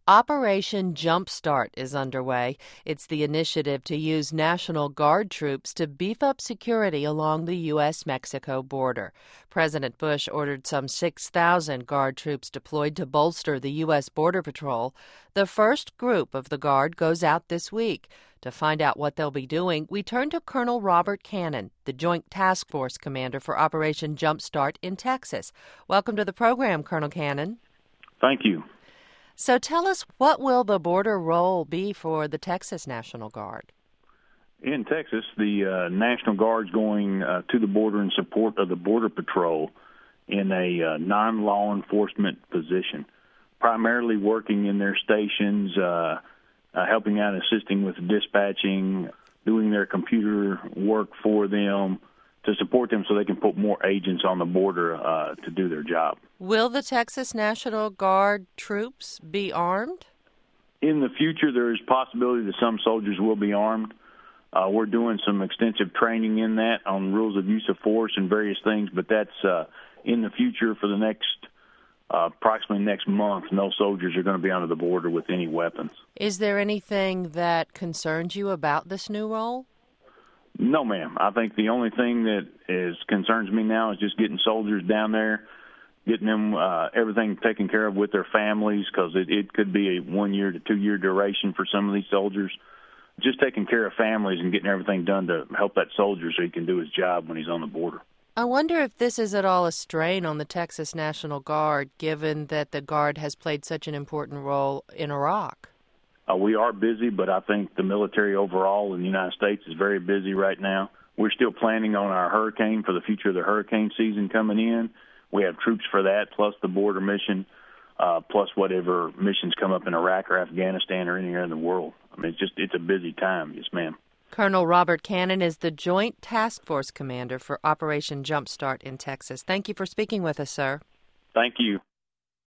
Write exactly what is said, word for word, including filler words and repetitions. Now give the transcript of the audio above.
Operation Jumpstart is underway. It's the initiative to use National Guard troops to beef up security along the U S Mexico border. President Bush ordered some six thousand Guard troops deployed to bolster the U S Border Patrol. The first group of the Guard goes out this week. To find out what they'll be doing, we turn to Colonel Robert Cannon, the Joint Task Force Commander for Operation Jumpstart in Texas. Welcome to the program, Colonel Cannon. Thank you. So tell us, what will the border role be for the Texas National Guard? In Texas, the uh, National Guard's going uh, to the border in support of the Border Patrol in a uh, non-law enforcement position, primarily working in their stations, uh, uh, helping out, assisting with dispatching, doing their computer work for them, to support them so they can put more agents on the border uh, to do their job. Will the Texas National Guard troops be armed? In the future, there is possibility that some soldiers will be armed. Uh, we're doing some extensive training in that on rules of use of force and various things, but that's uh, in the future for the next, uh, approximately next month. No soldiers are going to be under the border with any weapons. Is there anything that concerns you about this new role? No, ma'am. I think the only thing that is concerns me now is just getting soldiers down there, getting them uh, everything taken care of with their families, because it, it could be a one-year to two-year duration for some of these soldiers. Just taking care of families and getting everything done to help that soldier so he can do his job when he's on the border. I wonder if this is at all a strain on the Texas National Guard, given that the Guard has played such an important role in Iraq. Uh, we are busy, but I think the military overall in the United States is very busy right now. We're still planning on our hurricane for the future of the hurricane season coming in. We have troops for that, plus the border mission, uh, plus whatever missions come up in Iraq or Afghanistan or anywhere in the world. I mean, it's just it's a busy time. Yes, ma'am. Colonel Robert Cannon is the Joint Task Force Commander for Operation Jumpstart in Texas. Thank you for speaking with us, sir. Thank you.